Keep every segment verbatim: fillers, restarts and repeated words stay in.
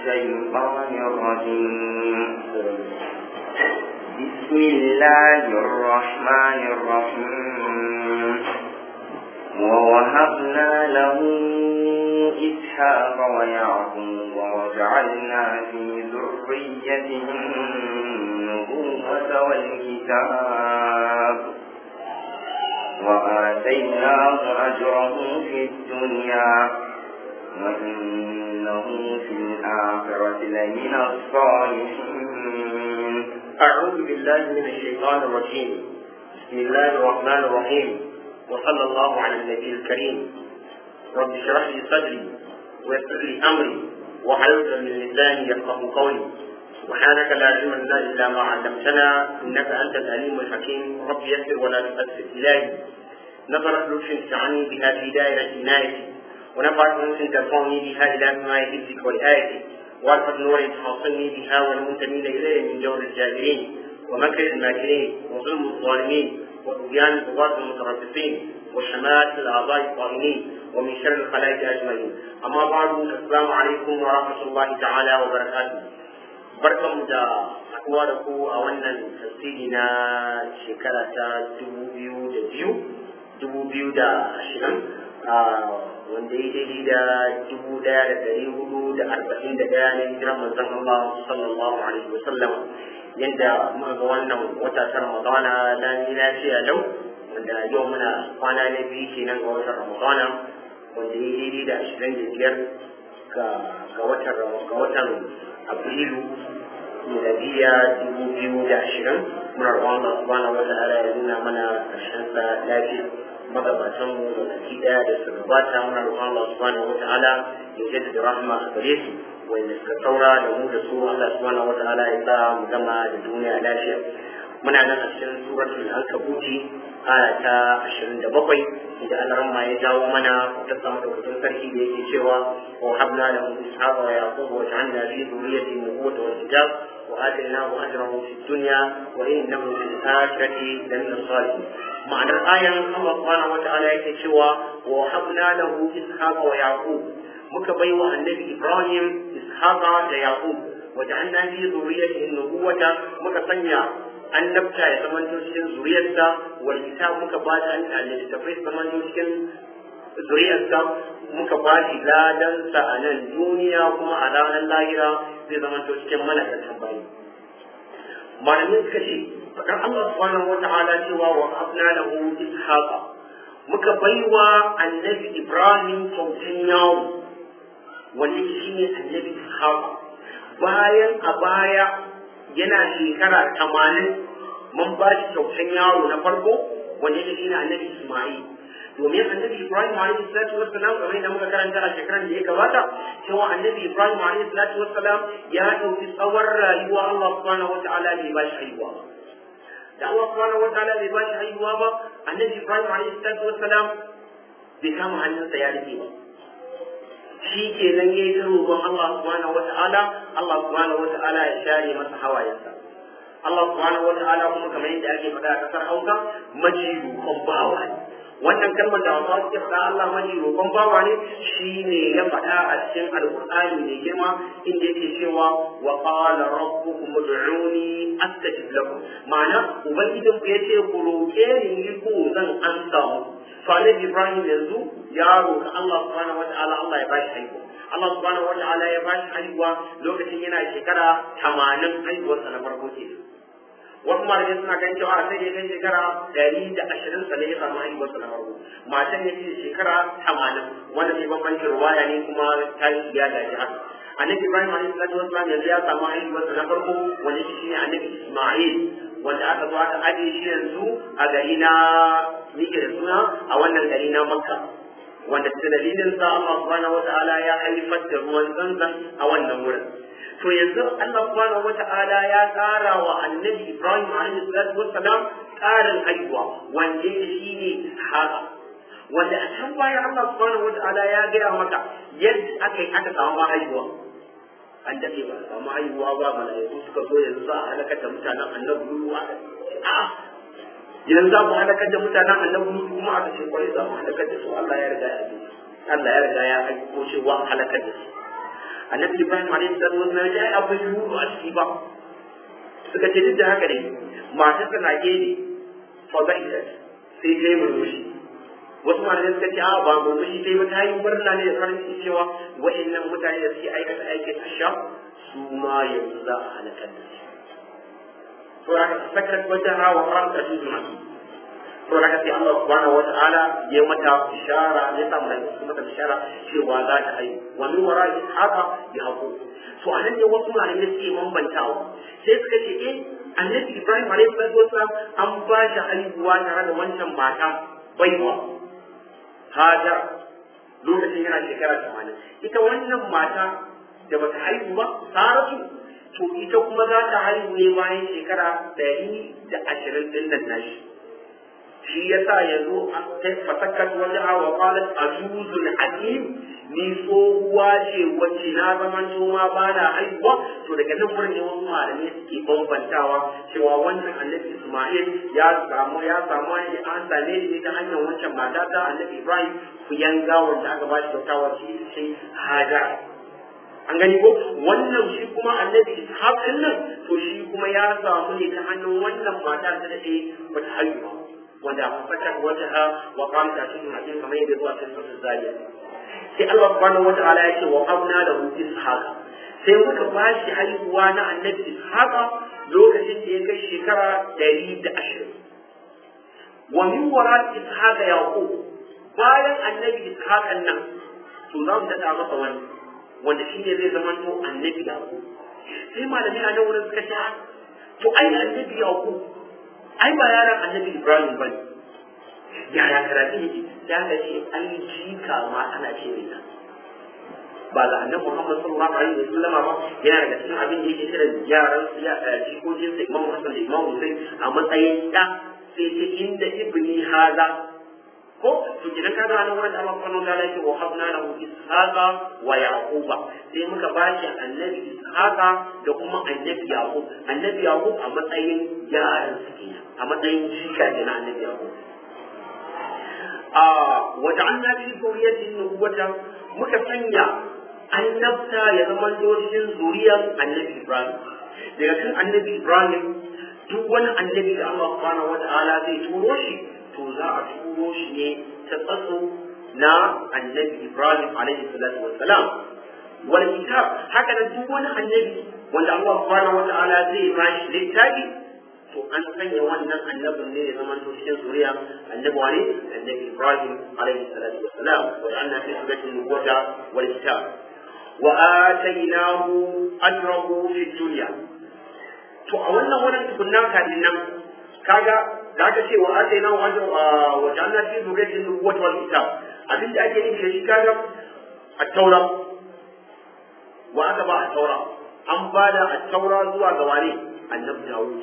الشيطان الرجيم بسم الله الرحمن الرحيم ووهبنا له إسحاق ويعقوب وجعلنا في ذريته النبوة والكتاب وآتيناه أجره في الدنيا وإنه في الآخرة لمن الصالحين. أعوذ بالله من الشيطان الرجيم. بسم الله الرحمن الرحيم وصلى الله على النبي الكريم. رب اشرح لي صدري ويسر لي أمري واحلل من لساني يفقه قولي. سبحانك لا علم لنا إلا ما علمتنا إنك أنت العليم الحكيم. رب يسر ولا تؤثر إلهي. نظرت لطف تعني بها في دائرة عنايتي ونفعت أنس ترفعني بها إلى سماء حفظك وآيتي وألفت نور تحصلني بها والمنتمين إليه من جور الجابرين ومكر الماكرين وظلم الظالمين وطغيان الطغاة المتربصين وشماتة الأعضاء الطائنين ومن شر الخلائق أجمعين. أما بعد السلام عليكم ورحمة الله تعالى وبركاته. barkanmu da haɗuwa da ku a wannan tafsiri na shekara ta dubu biyu da biyu dubu biyu da ashirin wanda ya daidai da dubu ɗaya da ɗari hudu da arba'in da ɗaya na hijiran manzon Allah sallallahu alaihi wa sallam, yadda muka ga wannan wata ta Ramadana lami lafiya lau, wanda yau muna kwana na biyu kenan ga watan Ramadana wanda ya daidai da ashirin da biyar ga watan ga watan Afrilu miladiya dubu biyu da ashirin. Muna roƙon Allah subhanahu wa ta'ala ya nuna mana ƙarshen sa lafiya. Magabatan mu da baki daya da suka gabata muna roƙon Allah subhanahu wa ta'ala ya jaddada rahma a gare su, wanda suka saura da mu da su Allah subhanahu wa ta'ala ya sa mu gama da duniya lafiya. Muna nan a cikin suratul Ankabuti aya ta ashirin da bakwai inda Allah ma ya jawo mana ta samu da kudin sarki da yake cewa wa habna lahu ishaqa wa yaquba wa ja'alna fi dhurriyyatihi nubuwwatan wal kitab wa atainahu ajrahu fid dunya wa innahu fil akhirati lamin salihin. Ma'anar ayan Allah subhanahu wa ta'ala yake cewa wa habna lahu ishaqa wa yaqub, muka baiwa annabi Ibrahim ishaqa da yaqub wa ja'alna fi dhurriyyatihi nubuwwata, muka sanya annabta ya zamanto cikin zuriyarsa wal kitab, muka ba ta annabi ta fai zamanto cikin zuriyarsa, muka ba shi ladansa a nan duniya kuma a ranar lahira zai zamanto cikin malakan bayi. Malamin suka ce faɗar Allah subhanahu wa ta'ala cewa wa habna lahu ishaqa, muka baiwa annabi Ibrahim kyautan yawo wanda shine annabi ishaqa, bayan a baya yana shekara tamanin mun ba shi kyautan yaro na farko wanda yake shine annabi Isma'il. Domin annabi Ibrahim alaihi salatu wassalam kamar da muka karanta a shekaran da ya gabata cewa annabi Ibrahim alaihi salatu wassalam ya dauki tsawon rayuwa Allah subhanahu wataala bai ba shi haihuwa ba. Da Allah subhanahu wataala bai ba shi haihuwa ba, annabi Ibrahim alaihi salatu wassalam bai kama hannunsa ya rike ba. Shi ke nan ya yi ta roƙon Allah subhanahu wa ta'ala, Allah subhanahu wa ta'ala ya share masa hawayensa. Allah subhanahu wa ta'ala kuma kamar yadda ake faɗa a ƙasar Hausa, maji roƙon bawa ne. Wannan kalmar da Hausa suke faɗa Allah maji roƙon bawa ne, shi ne ya faɗa a cikin Alƙur'ani mai girma inda yake cewa wa qala rabbukum ud'uni astajib lakum. Ma'ana ubangijin ku yace ku roƙe ni ko zan ansa muku. Annabi Ibrahim yanzu ya roƙi Allah subhanahu wata'ala Allah ya bashi haihuwa. Allah subhanahu wata'ala ya bashi haihuwa lokacin yana shekara tamanin haihuwarsa na farko ke. Wasu malamai suna ganin cewa sai ya kai shekara ɗari da ashirin sa ne ya samu haihuwarsa na farko. Matan ya ce shekara tamanin, wanda ne bambancin ruwaya ne kuma tarihi ya gaji haka. Annabi Ibrahim alaihi salatu wassalam yanzu ya samu haihuwarsa na farko wanda shi ne annabi Isma'il, wanda aka zo aka ajiye shi yanzu a gari na nike da suna a wannan gari na Makka, wanda ta dalilin sa Allah subhanahu wata'ala ya haifar da ruwan zanzan a wannan wurin. To yanzu Allah subhanahu wata'ala ya tsara wa annabi Ibrahim alaihi salatu wassalam tsarin haihuwa wanda shi ne Ishaqa, wanda a can bayan Allah subhanahu wata'ala ya gaya maka yadda aka yi aka samu haihuwa. An daɗe ba a samu haihuwa ba, mala'iku suka zo yanzu za a halakar da mutanen annabi Nuhu a a yanzu za mu halakar da mutanen annabi Nuhu kuma aka ce kwarai za mu halakar da su. Allah ya riga ya bi Allah ya riga ya aiko cewa halakar da su. annabi Ibrahim alaihi salatu wasallam ya yi akwai ruhu a ciki ba suka ce duk da haka ne matar ta nage ne fa bai sai ta yi murmushi wasu malamai suka ce a ba murmushi sai ba ta yi murna ne da farin ciki cewa wa'annan mutane da suke aikata aikin asha su ma yanzu za a halakar da su to aka sakar wata hawa ran da su zuma to aka sai Allah subhanahu wata'ala ya mata ishara ya sa mu su mata ishara cewa za ta haihu wa min wara ishaqa ya haƙo to anan ne wasu malamai suke bambantawa sai suka ce eh annabi Ibrahim alaihi wasallam an ba shi haihuwa tare da wancan mata baiwa Hajar lokacin yana shekara tamanin ita wannan mata da bata haihu ba Saratu to ita kuma za ta haihu ne bayan shekara ɗari da ashirin ɗin nan nashi shi yasa yanzu ta fasakat wani hawa qalat azuzul hakim ni tsohuwa ce wacce na zaman ma ba na haihuwa to daga nan wurin ne wasu malamai suke bambantawa cewa wannan annabi Isma'il ya samu ya samu ne an same shi ta hanyar wancan mata ta annabi Ibrahim ku yanga wanda aka ba shi kyautawa shi ce Hajar an gani ko wannan shi kuma annabi Ishaq din nan to shi kuma ya samu ne ta hannun wannan mata ta dade bata haihu wanda fakat wajha wa qamta cikin hadisi kamar yadda zuwa cikin sura Zaliya sai Allah subhanahu wataala ya ce wa qabna lahu Ishaq sai muka bashi haihuwa na annabi Ishaq lokacin da ya kai shekara ɗari da ashirin wa min wara Ishaq yaqub bayan annabi Ishaq nan to za mu tada masa wani wanda shi ne zai zama to annabi Yaqub sai malami a nan wurin suka ce to ai annabi Yaqub ai ba yaran annabi Ibrahim bane yaya karatu yake da ka ce ai jika ma ana ce mai ba ga annabi Muhammad sallallahu alaihi wasallam ba yana daga cikin abin da yake kiran yaran ya jikokin sa Imam Hassan da Imam Hussein a matsayin da sai ce inda ibni haza ko to idan ka ga nan wurin Allah subhanahu wa ta'ala yake wa habna lahu ishaqa wa yaquba sai muka bashi annabi ishaqa da kuma annabi yaqub annabi yaqub a matsayin yaran sa kenan a matsayin jika ne na annabi yaqub a wa ja'alna fi zurriyyatihi nubuwatan muka sanya annabta ya zama cikin zuriyar annabi Ibrahim daga kan annabi Ibrahim duk wani annabi da Allah subhanahu wa ta'ala zai turo shi to za a turo shi ne ta tsatso na annabi Ibrahim alaihi salatu wassalam wal kitab haka da duk wani annabi wanda Allah subhanahu wataala zai bashi littafi to an sanya wannan annabin ne ya zama to cikin zuriya annabi wani annabi Ibrahim alaihi salatu wassalam wa anna fi suratul nubuwata wal kitab wa atainahu ajrahu fi dunya to a wannan wannan tukunna kafin nan kaga da aka ce wa ataina wa ajra wa janna fi zuriyatin nubuwwati wal kitab abin da ake nufi da shi kaga at-taura wa aka ba at-taura an bada at-taura zuwa ga wani annabi Dawud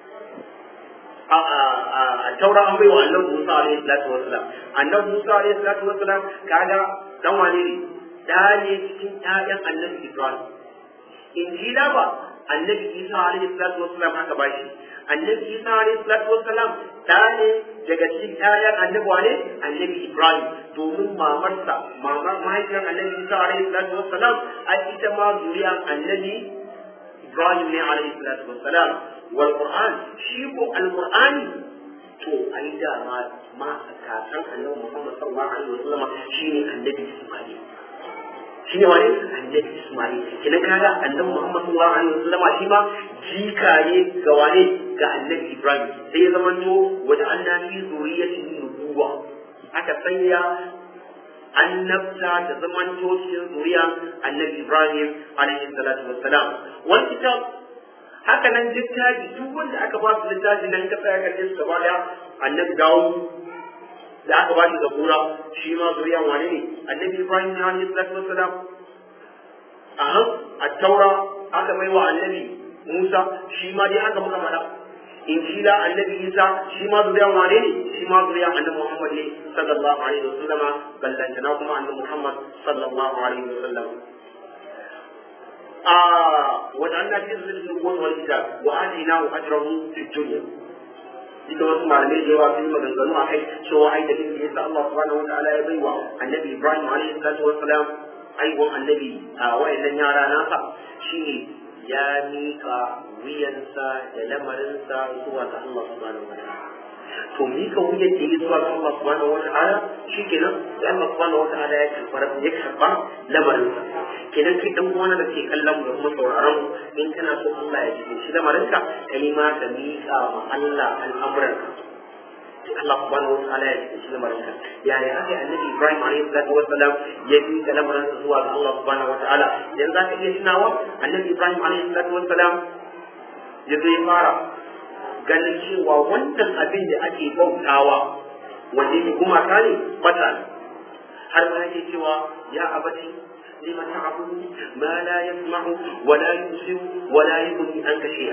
a a at-taura an bai wa annabi Musa alaihi salatu wassalam annabi Musa alaihi salatu wassalam kaga dan wane ne da ne cikin ƴaƴan annabi Ibrahim injila ba annabi Isa alaihi salatu wassalam aka bashi annabi Isa alaihi salatu wassalam da ne daga cikin ƴaƴan annabi wane annabi Ibrahim domin mamarsa mamar mahaifiyar annabi Isa alaihi salatu wassalam a ita ma zuriyar annabi Ibrahim ne alaihi salatu wassalam wal Qur'an shi ko al-Qur'ani to ai da ma ma kakan annabi Muhammad sallallahu alaihi wasallam shine annabi Isma'il shine wani annabi Isma'il kina kaga annabi Muhammad sallallahu alaihi wasallam shi ma jika ne ga wane ga annabi Ibrahim sai ya zama to wata annabi zuriyatin nubuwa aka sanya annabta da zaman to cikin zuriya annabi Ibrahim alaihi salatu wassalam wal kitab haka nan littafi duk wanda aka ba su littafi nan ka tsaya kan su gaba da annabi Dawud da aka ba shi zabura shi ma zuriyan wane ne annabi Ibrahim alaihi salatu wassalam aha at-taura aka bai wa annabi Musa shi ma dai aka muka faɗa injila annabi Isa shi ma zuriyan wane ne shi ma zuriyan annabi Muhammad ne sallallahu alaihi wasallama ballantana kuma annabi Muhammad sallallahu alaihi wasallam a wadanna fi zuriyatin wal kitab wa atinahu ajrahu fid dunya ita wasu malamai da yawa sun yi maganganu a kai cewa ai da duk yasa Allah subhanahu wataala ya baiwa annabi Ibrahim alaihi salatu wassalam aiwon annabi a wayannan yara nasa shine ya mika wuyansa da lamarinsa zuwa ga Allah subhanahu wa ta'ala. To mika wuyan da ya zuwa ga Allah subhanahu wa ta'ala shikenan sai Allah subhanahu wa ta'ala ya karɓa ya karɓa lamarinsa. Kenan kai dan uwana da ke kallon mu da kuma sauraron mu in kana so Allah ya ji shi lamarinka kai ma ka mika ma Allah al'amuranka. Allah subhanahu wa ta'ala ya ji shi lamarinka. Yani haka annabi Ibrahim alaihi salatu wassalam ya bi da lamarinsa zuwa ga Allah subhanahu wa ta'ala. Yanzu za ka iya tunawa annabi Ibrahim alaihi salatu wassalam ya zo ya fara ganin cewa wannan abin da ake bautawa wanda yake gumaka ne bata ne, har ma yake cewa ya abati lima ta'budu ma la yasma'u wa la yusiru wa la yughni anka shay'a.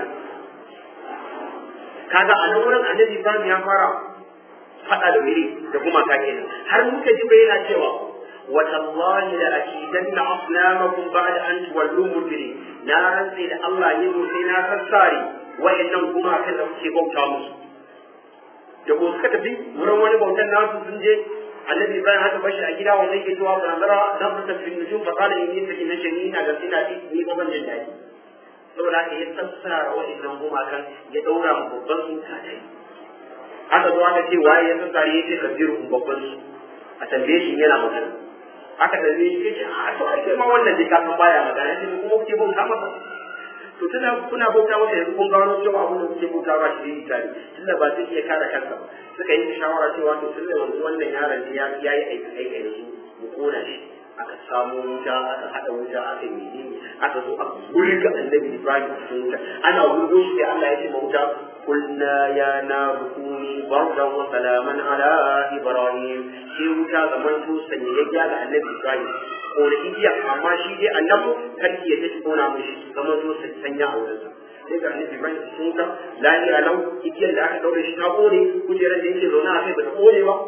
Kaga a nan wurin annabi Ibrahim ya fara fada da wuri da gumaka kenan, har muka ji yana cewa wa tallahi la akidanna asnamakum ba'da an tuwallu mudbirin. Na rantse da Allah ne mu sai na sassare wayannan gumakan da kuke bauta musu. Da ko suka tafi wurin wani bautan nasu sun je annabi Ibrahim haka bashi a gida wanda yake cewa ga nazara dan fita fil nujum fa qala inni sakina shani ina ga ina ni ba ban jin dadi. Saboda haka ya sassara wayannan gumakan ya daura mu babban su kadai. Aka zo aka ce waye ya sassare yace kabiru babban su. A tambaye shi yana magana. Aka tambaye shi yace a to ai ma wannan dai ka san baya magana sai kuma kuke bauta masa. To tunda kuna bauta masa yanzu kun gano cewa abin da kuke bauta ba shi da tare tunda ba zai iya kare kansa ba suka yi shawara cewa to tunda yanzu wannan yaron ya ya yi aiki aiki da su mu kona shi aka samu wuta aka hada wuta aka yi menene aka zo aka burga annabi Ibrahim cikin wuta ana wurgo shi sai Allah ya ce ma wuta kulna ya na rukuni bardan wa salaman ala Ibrahim shi wuta zaman to sanyayya ga annabi Ibrahim ko da igiya amma shi dai annabi karki ya tafi kona mishi kamar zo sai sanya a wurinsa sai ga annabi Ibrahim sun ka lafiya lau igiyar da aka daure shi ta kone kujerar da yake zaune a kai ba ta kone ba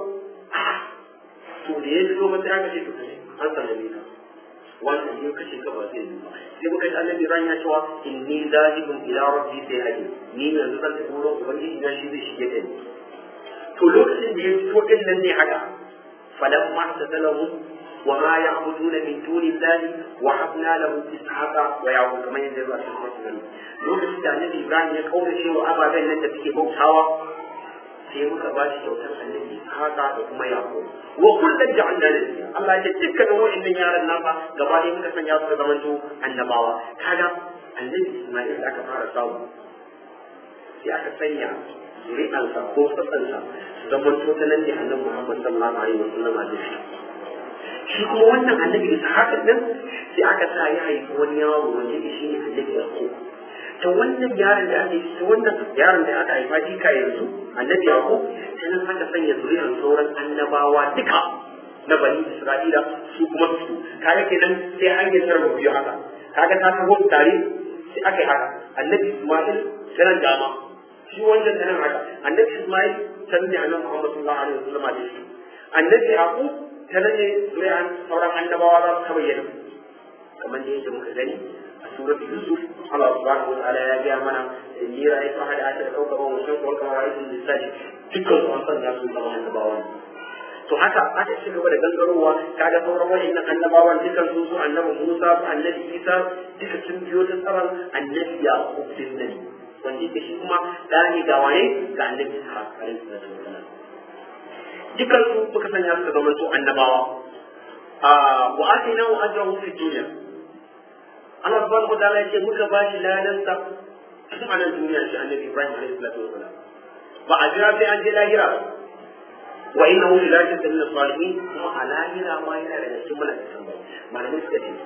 to da ya zo mata aka ce to kaje an sallame ka wannan ne kashe ka ba zai yi ba sai muka ji annabi Ibrahim ya cewa inni zahibun ila rabbi sai haji ni yanzu zan tafi wurin ubangiji na shi zai shige da ni to lokacin da ya fito din nan ne haka falamma tadalahu وما يعبدون من دون الله وهبنا له اسحاق ويعقوب كما ينزل الله سبحانه وتعالى lokacin da annabi Ibrahim ya kaura cewa ababen nan da suke bautawa sai muka ba shi kyautar annabi Ishaqa da kuma Yaqub wa kullun ja'alna nabiyya Allah ya ce dukkan wa'annan yaran nasa gaba ɗaya muka sanya su zamanto annabawa kaga annabi Isma'il da aka fara samu sai aka sanya zuri'ansa ko sassansa zamanto ta nan da annabi Muhammad sallallahu alaihi wasallam a dashi shi kuma wannan annabi Ishaq din sai aka sa ya haifi wani yaro wanda yake shine annabi Yaqub ta wannan yaron da ake ta wannan yaron da aka haifa shi ka yanzu annabi Yaqub sai nan aka sanya zuriyar sauran annabawa duka na bani Isra'ila su kuma su kaga kenan sai an yi sarrafa biyu haka kaga ta taho tare sai aka yi haka annabi Isma'il sanan dama shi wannan sanan haka annabi Isma'il sanan ne annabi Muhammad sallallahu alaihi wasallam da shi annabi Yaqub ta nan zuriyar sauran annabawa za su bayyana kamar da yadda muka gani a surat Yusuf Allah subhanahu wa ta'ala ya ga mana inni ra'aytu ahada ashara kawkaban wa shamsa wal qamara ra'aytu lissaji dukkan su an sanya su zama annabawa to haka aka ci gaba da gangarowa kaga sauran wayannan annabawan dukkan su su annabi Musa su annabi Isa duka sun biyo ta tsaron annabi Yaqub din nan wanda yake shi kuma dani ga waye ga annabi Ishaq alaihi salam dukkan su suka sanya su zama su annabawa a wa atina wa ajrahu fi dunya Allah subhanahu wa ta'ala yake muka bashi ladan sa tun a nan duniya shi annabi Ibrahim alaihi salatu wasalam ba a jira sai an je lahira wa innahu ila jannati min as-salihin kuma a lahira ma yana da cikin malaikatan bai malamai suka ce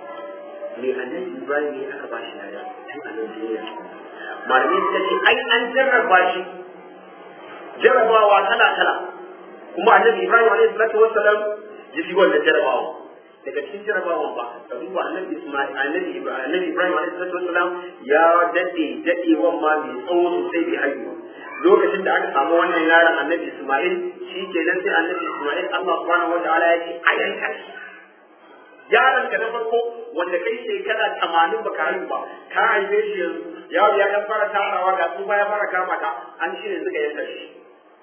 me annabi Ibrahim ne aka bashi ladan tun a nan duniya malamai suka ce ai an jarraba shi jarrabawa kala kala kuma annabi Ibrahim alaihi salatu wasalam ya fi wannan jarrabawa daga cikin jarabawan ba ka duba annabi Isma'il annabi Ibrahim annabi Ibrahim alaihi wasallam ya dade dadewan ma mai tsawo sosai bai haihu lokacin da aka samu wannan yaron annabi Isma'il shi kenan sai annabi Isma'il Allah subhanahu wataala ya ce ayan ka yaron ka na farko wanda kai shekara tamanin baka haihu ba ka haife shi yanzu yaro ya dan fara tarawa ga tsufa ya fara kama ka an shi ne suka yanka shi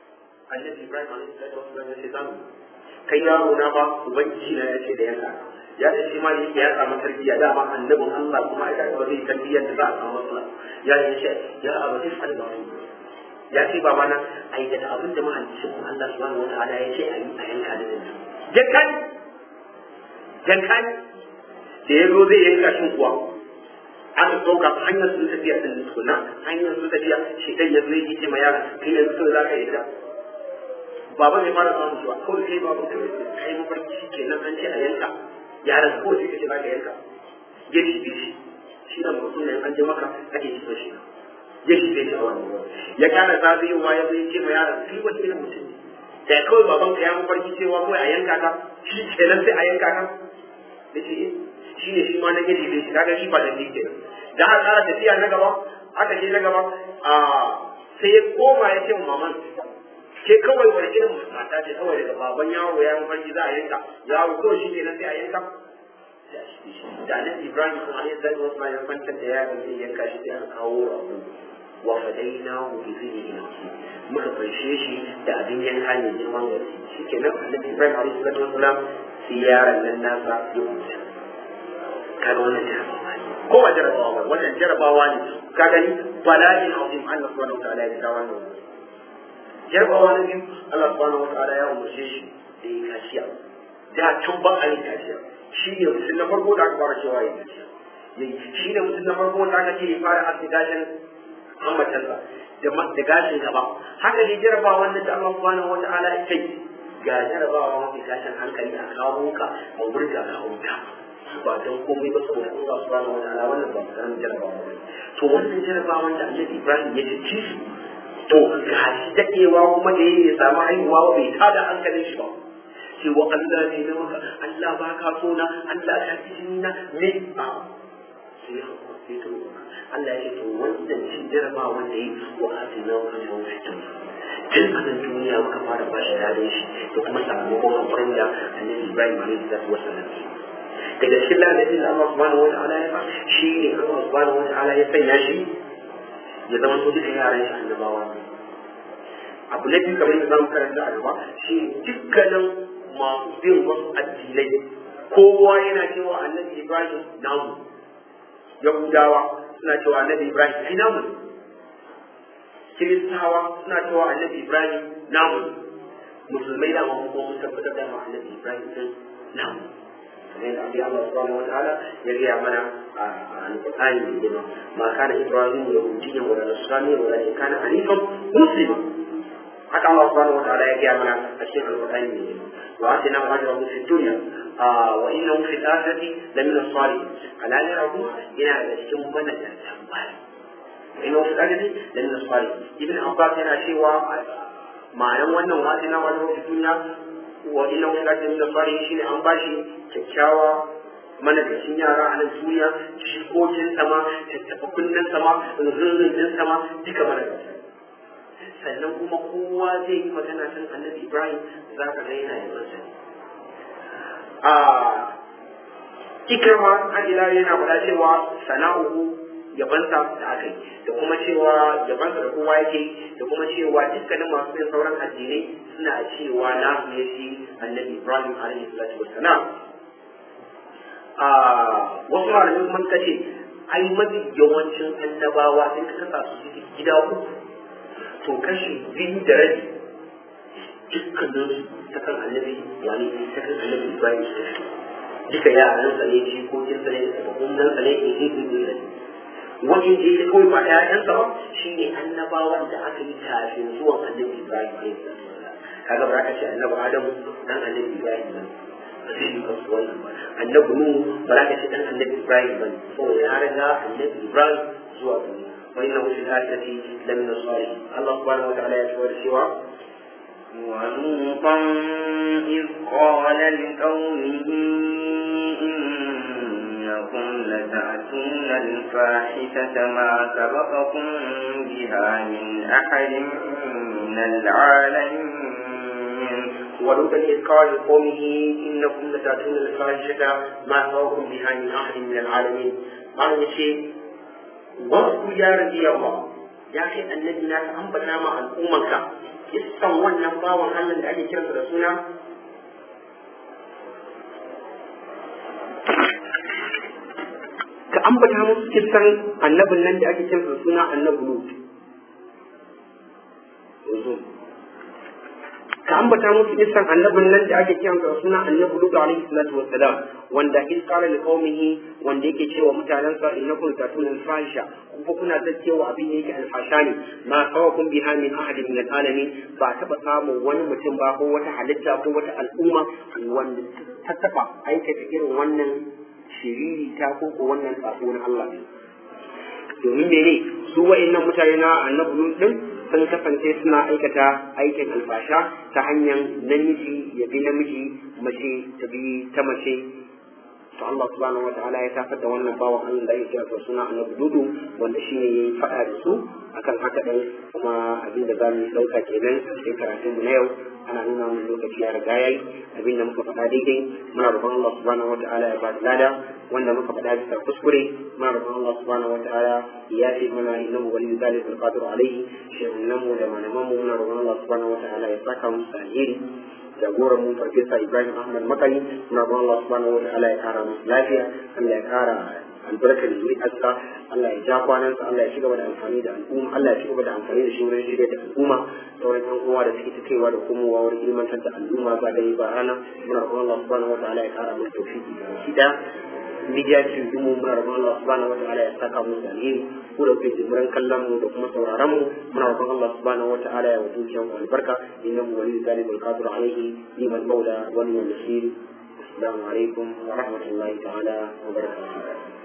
annabi Ibrahim alaihi wasallam ya ce zamu kai yaro na ba ubangiji na yace da yanka ya ce shi ma ne ya samu tarbiyya dama annabin Allah kuma ya ba zai tarbiyyar da za a samu matsala ya ce ya abu sai fal ba ya ce baba na aikata abin da mahalicin Allah subhanahu wataala ya ce a yi a yanka da dinka jankan jankan da ya zo zai yanka shin kuwa aka ɗauka hanyar su tafiya din tukuna hanyar su tafiya shi dan ya zai yi ce ma yara kai yanzu kawai za ka yi ta baba zai fara samun cewa kawai kai babu kai mafarki shi kenan an ce a yanka yaran ko sai kace za ka yanka ya shi shi shi da mutum ne an je maka ake ji shi ya shi bai da wannan ya kana zabiyowa ya zai ce ma yaran kai wani irin mutum da kawai baban ka ya mafarki cewa kawai a yanka ka shi kenan sai a yanka ka yace shi ne shi ma na gaji bai shi kaga shi ba da ni kenan da har tsara tafiya na gaba aka je na gaba a sai ya koma ya ce wa maman ke kawai wani irin mata ce kawai daga baban yaro ya mafarki za a yanka yaro kawai shi kenan sai a yanka da nan Ibrahim kuma ya zai wasu ma ya kwantar da yaron zai yanka shi sai aka kawo rabu wa fadainahu bi dhikri muka farshe shi da abin yanka ne girman gaske shi kenan annabi Ibrahim alaihi salatu wasalam sai yaron nan nasa ya mutu kaga wannan jarabawa ne ko ba jarabawa ba wannan jarabawa ne ka gani bala'in azim Allah subhanahu wa ta'ala ya kawo wannan jarabawa na biyu Allah subhanahu wa ta'ala ya umarce shi da yi kaciya da tun ba a yi kaciya shi ne mutum na farko da aka fara cewa yi kaciya shi ne mutum na farko da aka ce ya fara haske gashin hammatarsa da gashin gaba haka ne jarabawa wannan da Allah subhanahu wa ta'ala ya kai ga jarabawa mafi gashin hankali a kawo ka a wurga ka wuta ba don komai ba saboda Allah subhanahu wa ta'ala wannan ba san jarabawa ba to wannan jarabawa da Annabi Ibrahim ya ci su to ga shi dadewa kuma da yake samu haihuwa bai tada hankalin shi ba sai wa Allah ne na maka Allah ba ka so na Allah ka ji na ne ba sai sai to Allah ya ce to wannan shi jarabawa wanda yi wa atina wa ajrun fitan tun a nan duniya muka fara ba shi dadin shi da kuma sakamakon hakurin da Annabi Ibrahim alaihi salatu wasallam daga cikin lalacin da Allah subhanahu wa ta'ala ya ba shi ne Allah subhanahu wa ta'ala ya sanya shi ya zama to duka yaran shi annabawa abu na biyu kamar yadda zamu karanta a gaba shi dukkanin masu bin wasu addinai kowa yana cewa annabi Ibrahim namu Yahudawa suna cewa annabi Ibrahim ai namu Kiristawa suna cewa annabi Ibrahim namu musulmai da kuma mun tabbatar da annabi Ibrahim din namu من أبي الله سبحانه وتعالى يجي عمنا عن القرآن الكريم ما كان إبراهيم يهوديا ولا نصرانيا ولكن كان حنيفا مسلما حتى الله سبحانه وتعالى يجي عمنا الشيخ القرآن الكريم وآتيناه أجره في الدنيا آه وإنه في الآخرة لمن الصالحين على أجره إلى الذي من الجنة وإنه في الآخرة لمن الصالحين ابن عباس هنا شيء معنى وأنه وآتيناه أجره في الدنيا wa inna wani lati min salihin shine an bashi kyakkyawa managacin yara a nan duniya jikokin sama tattafa kunnen sama zunzun sama duka managacin sannan kuma kowa zai yi magana kan annabi Ibrahim za ka ga yana yi masa a ikrama an ila yana faɗa cewa sana'uhu yabansa da aka yi da kuma cewa yabansa da kowa yake da kuma cewa dukkanin masu yin sauran addinai suna cewa na ne shi annabi Ibrahim alaihi salatu wassalam a wasu malamai kuma suka ce ai mafi yawancin annabawa in ka kasa su gida uku to kashi biyu da rabi dukkanin ta kan annabi wani ta kan annabi Ibrahim duka yaransa ne jikokinsa ne da gwamnansa ne in yi ne wani da ya kawai ba ƴaƴansa ba shi ne annabawan da aka yi kafin zuwan annabi Ibrahim alaihi salatu kaga ba ka ce annabi Adamu dan annabi Ibrahim ba zai yi kasu wannan ba annabi Nuhu ba za ka ce dan annabi Ibrahim ba saboda ya riga annabi Ibrahim zuwa gani wa inna hu fil akhirati lamina salihin Allah subhanahu wa ta'ala ya ce wa cewa ولوطا إذ قال لقومه إنكم لتأتون الفاحشة ما سبقكم بها من أحد من العالمين ولوطا إذ قال لقومه إنكم لتأتون الفاحشة ما سبقكم بها من أحد من العالمين قال شيء واذكر يا ربي الله يا أخي النبي لا تنبنا مع الأمة kissan wannan bawan Allah da ake kiransa da suna ambata musu kissan annabin nan da ake cewa suna annabi Lut ka ambata musu kissan annabin nan da ake cewa suna annabi Lut alaihi salatu wassalam wanda in qala li qaumihi wanda yake cewa mutanansa innakum tatuna al-fahisha kuma kuna zakewa abin da yake alfasha ne ma sawakum biha min ahadin min al-alamin ba taba samun wani mutum ba ko wata halitta ko wata al'umma wanda ta taba aikata irin wannan shiriri ta ko ko wannan sako na Allah ne domin mene su wa'annan mutane na annabi Lut din sun kasance suna aikata aikin alfasha ta hanyar namiji ya bi namiji mace ta bi ta mace to Allah subhanahu wataala ya tafar da wannan bawan Allah da yake cewa suna annabi Dudu wanda shine yayi fada da su akan haka dai kuma abin da zamu dauka kenan sai karatun mu na yau ana nuna mun lokaci ya riga yayi abin da muka faɗa daidai muna roƙon Allah subhanahu wataala ya ba da lada wanda muka faɗa bisa kuskure muna roƙon Allah subhanahu wataala ya yi mana innahu waliyyu dhalika alqadir alayhi shehunan mu da malaman mu muna roƙon Allah subhanahu wataala ya saka musu alheri jagoran mu farfesa Ibrahim Ahmad Makari muna roƙon Allah subhanahu wataala ya kara musu lafiya Allah ya kara albarkar zuri'arsa Allah ya ja kwanansa Allah ya cigaba da amfani da al'umma Allah ya cigaba da amfani da shi wurin shirya da al'umma sauran yan uwa da suke kaiwa da komowa wurin ilmantar da al'umma ba da ba rana muna roƙon Allah subhanahu wataala ya kara musu tawfiki da shida media team din mu muna roƙon Allah subhanahu wataala ya saka mu da alheri ko da kuke jimuran kallon mu da kuma sauraron mu muna roƙon Allah subhanahu wataala ya wuce mu albarka innahu waliyyu dhalika alqadir alayhi liman mawla wa liman nasir assalamu alaikum wa rahmatullahi ta'ala wa barakatuh